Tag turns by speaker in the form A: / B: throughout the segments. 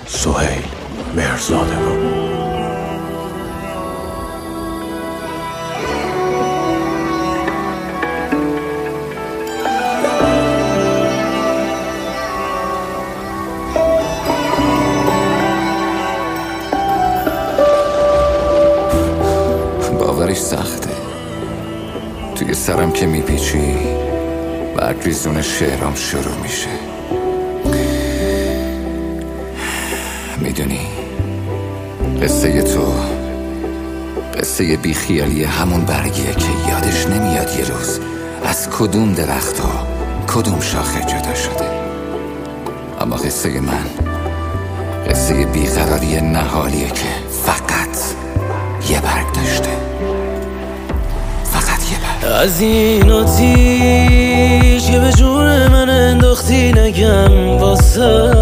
A: سهیل مهرزادگان.
B: باورش سخته، توی سرم که میپیچی بعد ریزون شعرام شروع میشه. میدونی قصه تو قصه بیخیالی همون برگیه که یادش نمیاد یه روز از کدوم درخت ها کدوم شاخه جدا شده. اما قصه من قصه بیقراری نهالیه که فقط یه برگ داشته، فقط یه برگ.
C: از این آتیش که به جون من انداختی نگم واسه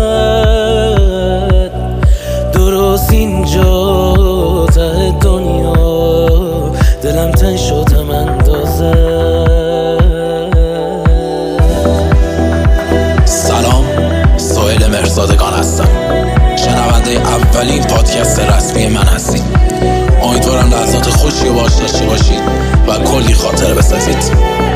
C: درست اینجا ته دنیا دلم تن شدم اندازه.
D: سلام، سهیل مهرزادگان هستم. شنونده اولین پادکست رسمی من هستید. امیدوارم لحظات خوشی و باش داشته باشید و کلی خاطره بسازید.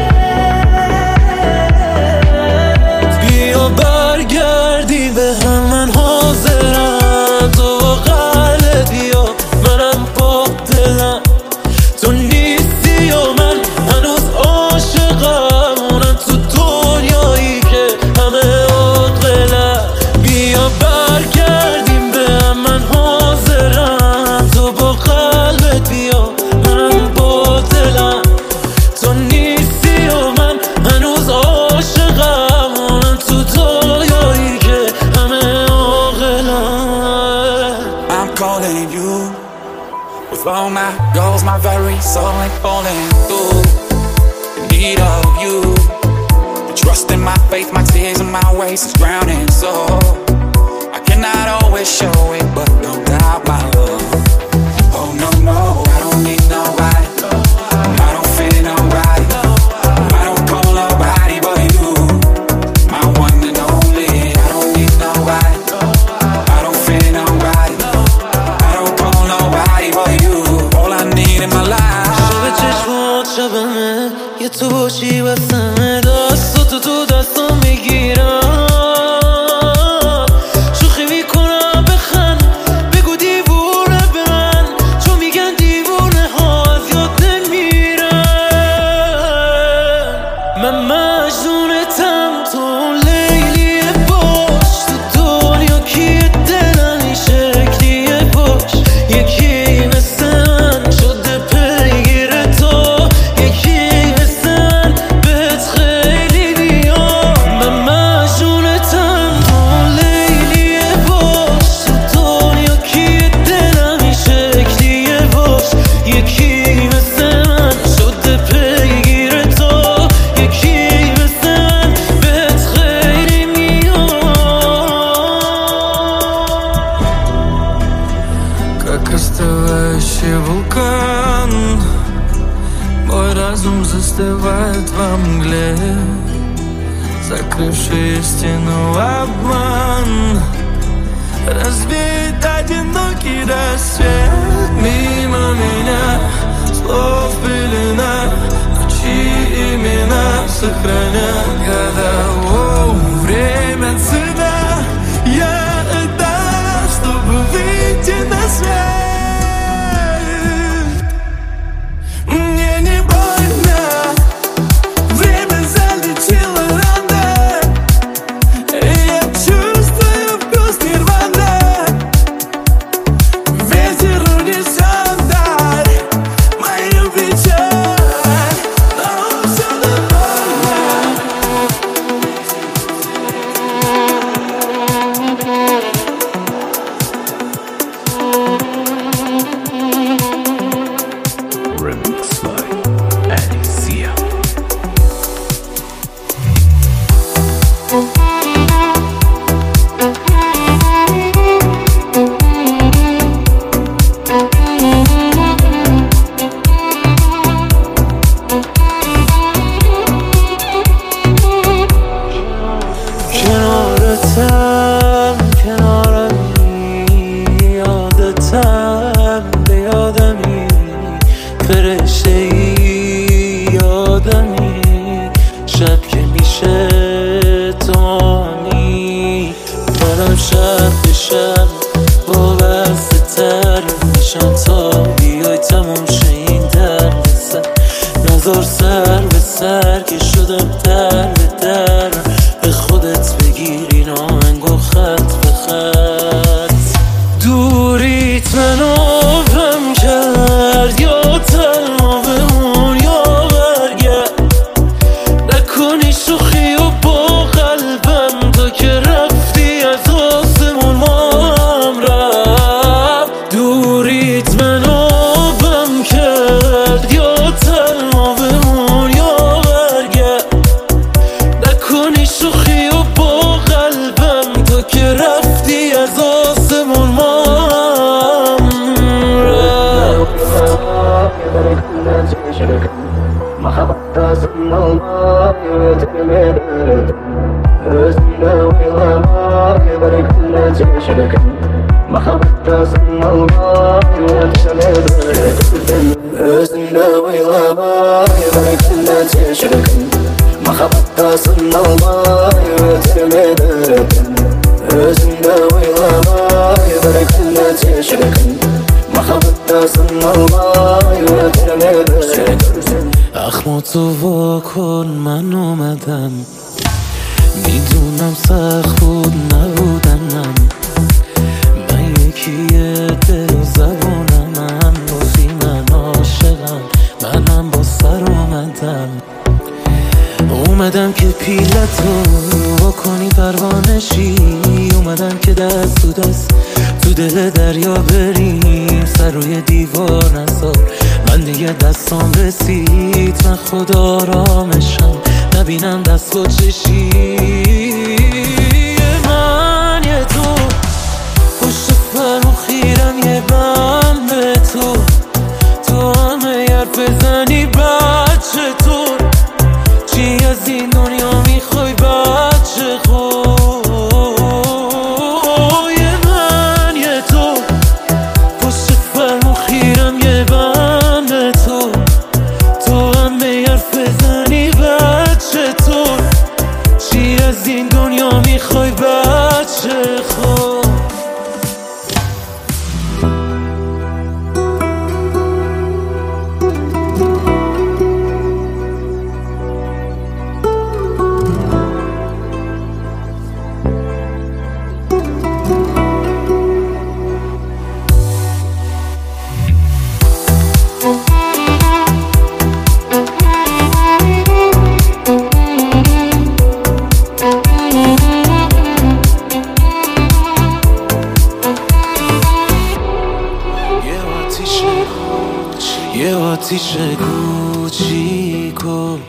C: بیا برگردی به هم، من حاضرم، تو قلب بیا، منم با دلم، تو نیستی و من هنوز عاشقم، اونم تو دنیایی که همه عاقلم. بیا برگردیم به هم، من حاضرم، تو با قلبت بیا، منم با دلم، تو نیستی و من هنوز عاشقم، اونم تو دنیایی که همه عاقلم.
E: I'm calling you with all my goals, my very soul ain't falling through. In need of you, the trust in my faith, my tears and my ways is drowning. So I cannot always show it, but no doubt my love. Oh no, no, I don't need nobody. I don't fear nobody. I don't call nobody but you, my one and only. I don't need nobody. I don't fear nobody. I don't call nobody but you, all I need in my life.
C: شب چشمات شبمه، یه تو باشی واسمه، دستاتو تو دستم میگیرم، شوخی میکنم بخند، بگو دیوونه به من، چون میگن دیوونه ها از یاد نمیرن. من مجنونتم، تو لیلیه باش، تو دنیا کیه دلم این شکلیه باش. یکی مثل من شده پیگیر تو، یکی مثل من بهت خیلی بیام. من مجنونتم، تو لیلیه باش، تو دنیا کیه دلم این شکلیه باش. یکی مثل من شده پیگیر تو، یکی مثل من بهت خیلی میام.
F: Как остывающий вулкан, мой разум застывает во мгле, закрывший истину обман, разбит одинокий рассвет мимо меня, слов пелена, ночи имена сохранят года. Оу, время цена, я отдам, чтобы выйти на свет. Мне не больно, время залетело рано, и я чувствую вкус нирваны. Ветер унесет даль мою печаль, но все довольно.
C: دارم شب به شب وابسته تر میشم تا بیای تموم شه این درد سر. نذار سر به سر که شدم در به در، به خودت بگیر این آهنگ و خط به خط. دوریت منو غم کرد یا تنها بمون یا برگرد، نکنی شوخی و با قلبم تا که رفتی از آسمون ما هم رفت. دوریت منو غم کرد یا تنها بمون یا برگرد، نکنی شوخی و با قلبم تا که رفتی از آسمون ما هم رفت. اخماتو واکن من اومدم، میدونم سخت بود نبودنم، من یکیه دل و زبونم، بازی من عاشقم، منم با سر اومدم که پیلتو واکنی پروانشی، اومدم که دست تو دست تو دل دریا بریم، سر روی دیوار نذار من دیگه دستام رسید، من خدا آرامشم نبینم دست با چشی. من یه تو پشت فرمون خیرم یه بند به تو همه حرف بزنی بچه تو چی از این دنیا میخوای بچه خوی. من یه تو پشت فرمون خیرم یه بند به تو همه حرف بزنی بچه تو چی از این دنیا میخوای بچه خوی. یه آتیش کوچیکو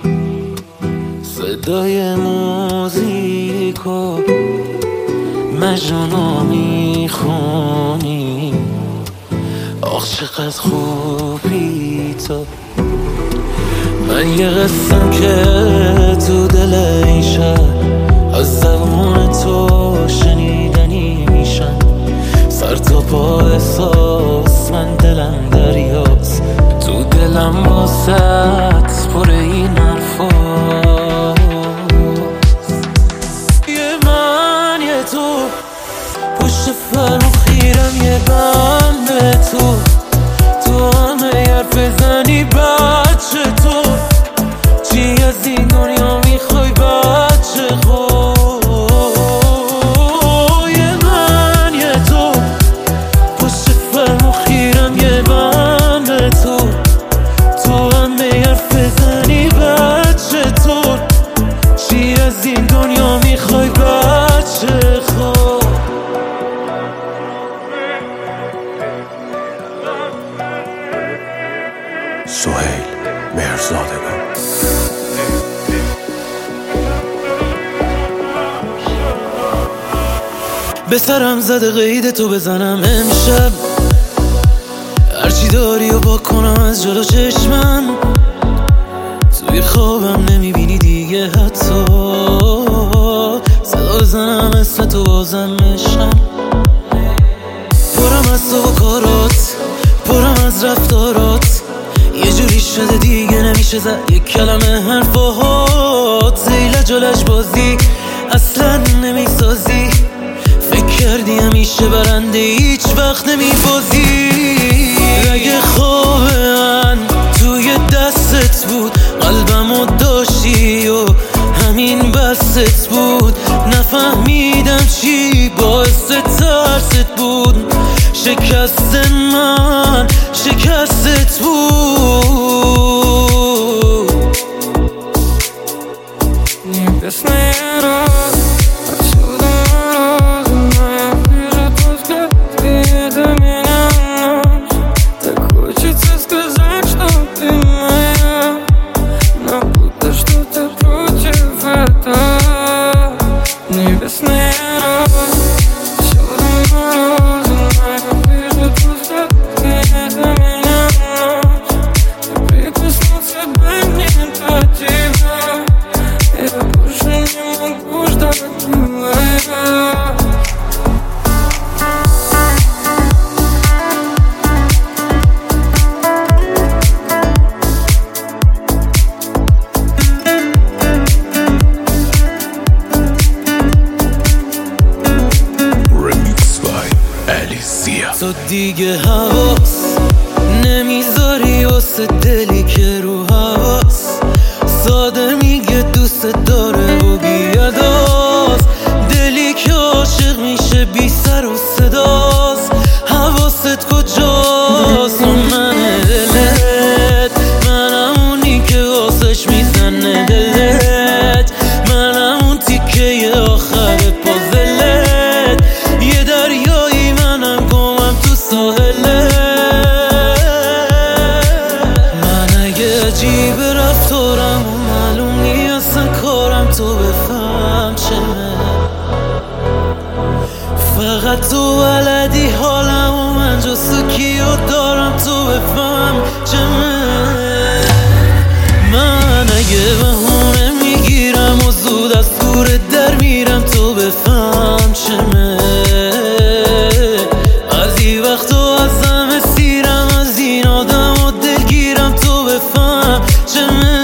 C: صدای موزیکو مجنونو میخونی، آخ چقدر خوبی تو. من یه قسم که تو دل این شهر از زبون تو شنیدنی میشن، سر تا پا احساس من دلم دریاست، تو دلم واسط پر این حرفاست. من یه تو پشت فرمون خیرم یه بند به تو همه حرف بزنی بچه تو چی از این دنیا میخوای بچه خوی. من یه تو پشت فرمون خیرم یه بند به تو همه حرف بزنی بچه تو چی از این دنیا میخوای بچه خوی.
A: سهیل مهرزادگان.
C: به سرم زده قید تو بزنم امشب، هرچی داری و با کنم از جلو چشمم، توی خوابم نمیبینی دیگه حتی، صدا بزنم اسم تو بازم مشم. پرم از تو و کارات، پرم از رفتارات، یه جوری شده دیگه نمیشه زد یک کلمه حرفات، زیل جلش بازی اصلا نمیسازی، فکر همیشه برنده هیچ وقت نمیبازی. اگه خواب من توی دستت بود قلبمو داشتی و همین بست بود، نفهمیدم چی باعث ترست بود. شکست من شکستت بود.
F: Небесные розы отсюда морозы, моя ближе тоска, ты до меня ночь. Так хочется сказать, что ты моя, но будто что-то против этого. Небесные розы отсюда морозы, моя ближе тоска, ты до меня ночь. Прикоснуться бы мне до тебя, я больше не могу ждать, милая.
A: Remix by Alicia.
C: تو دیگه حواس نمیذاری واسه دلی که رو حواس ساده میگه دوست داره و بیاداز. دلی که عاشق میشه بی سر و صداست. حواست کجاست؟ اون منه دلت، منم اونی که واسش میزنه دلت، منم اون تیکه آخر پازلت. یه دریایی منم گمم تو ساحلت. من اگه عجیب رفتارم و معلوم نیستن کارم تو بفهم چمه. فقط تو بلدی حالم و من جستو کیو دارم تو بفهم چمه. من اگه بهونه میگیرم و زود از دور در میرم تو بفهم چمه. از این وقت و از همه سیرم از این آدم و دلگیرم تو بفهم چمه.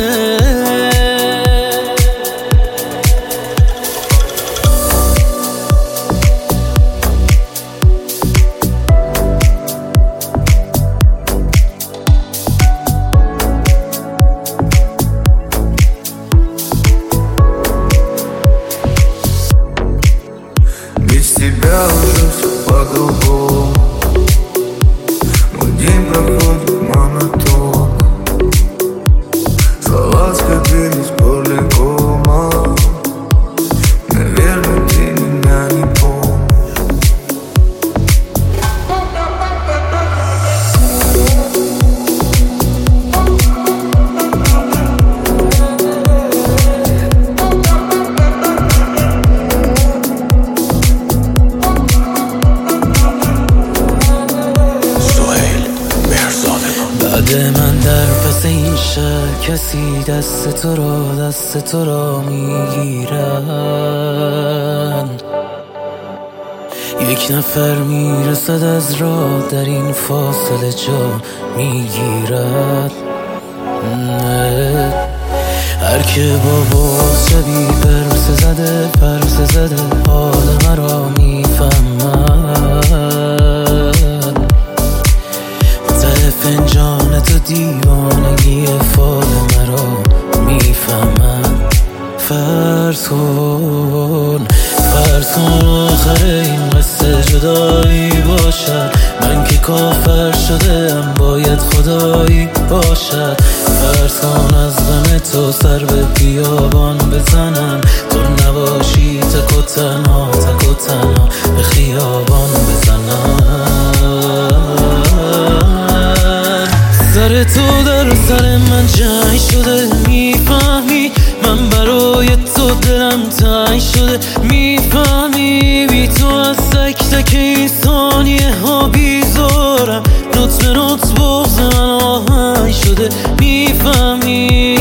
F: Без тебя уже все по-другому. Мой день проходит монотонно. Слова скопились полигома. Наверное, ты меня не помнишь.
A: سهیل مهرزادگان.
C: بعد من در پس این شهر کسی دست تو را میگیرن. یک نفر میرسد از راه در این فاصله جا میگیرد. هر که با شبی پرسه زده حال مرا میفهمد. ته فنجان تو دیوانگی فال مرا میفهمد. فرض کن آخر این قصه جدایی باشد. من که کافر شدم باید خدایی باشد. فرض کن از غم تو سر به بیابان بزنم. تو نباشی تک و تنها به خیابان بزنم. سر تو در سر من جنگ شده میفهمی. من برای تو دلم تنگ شده میفهمی. بی تو از تک تک این ثانیه ها بیزارم. نوت به نوت بغض من آهنگ شده میفهمی.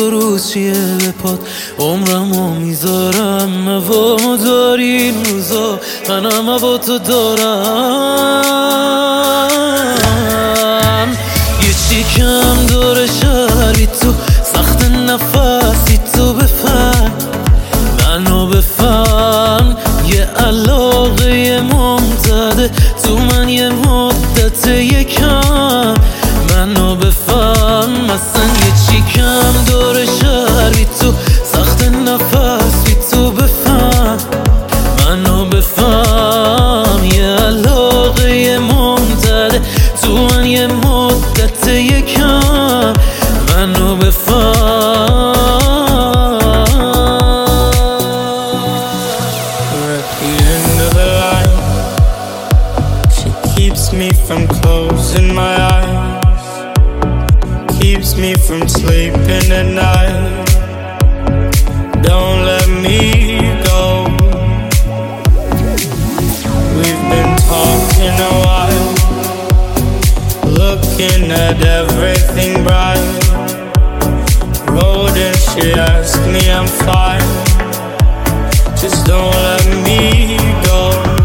C: 2 روز چیه به پات عمرمو میذارم هوا داری این روزا منم هوا تو دارم یه چی کم داره شهری تو سخت نفسی تو بفهم منو بفهم یه علاقه ممتده تو من یه مدت یکم منو بفهم مثلا یه چی کم داره شهری تو سخت نفسی تو بفهم منو بفهم یه علاقه ممتده تو من یه مدت یکم منو بفهم
G: Keeps me from closing my eyes, keeps me from sleeping at night. Don't let me go. We've been talking a while, looking at everything bright. Road and she asked me I'm fine, just don't let me go.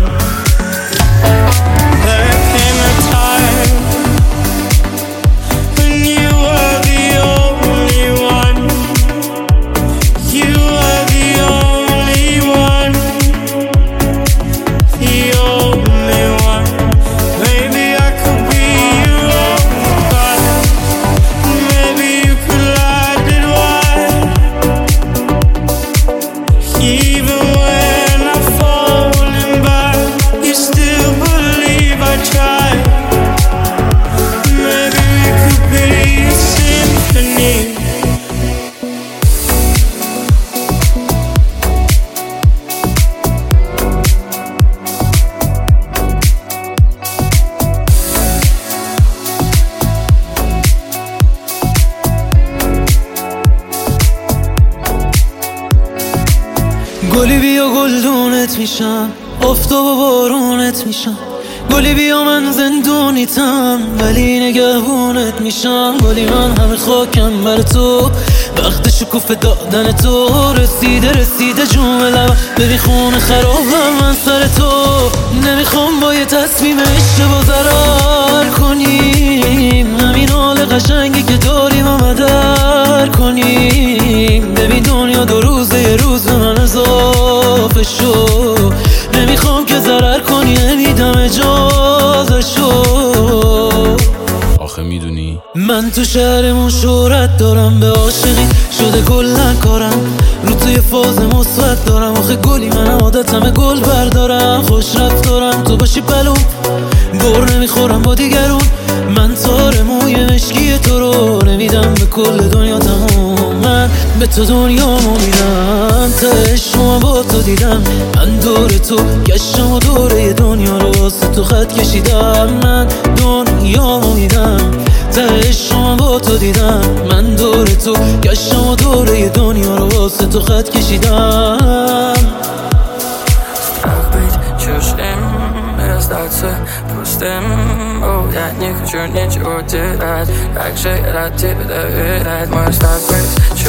C: گلی بیا گلدونت میشم آفتاب و بارونت میشم گلی بیا من زندونیتم ولی نگهبونت میشم گلی من همه خاکم بر تو وقت شکوفه دادن تو رسیده جون لبم ببین خونه خرابم من سر تو نمیخوام با یه تصمیم اشتباه ضرر کنیم همین حال قشنگی که داریم آمدر کنیم ببین دنیا 2 روزه یه روز به من اضافه شو نمیخوام که ضرر کنی نمیدم اجازه شو
A: آخه میدونی
C: من تو شهرمون شهرت دارم به عاشقی شده کلن کارم رو توی فاز مثبت دارم آخه گلی منم عادتمه گل بردارم خوش رفتارم تو باشی بلوم بر نمیخورم با دیگرون من تار موی مشکی تو رو نمیدم به کل دنیا تموم من به تو دنیامو میدم تهش شما با تو دیدم من دور تو گشتم و دوره دنیا رو واسه تو خط کشیدم من دنیامو میدم تهش شما با تو دیدم من دور تو گشتم و دوره دنیا رو واسه تو خط کشیدم
H: Starten pusten och jag nickar kör ner och det är jag säger att det är det man startar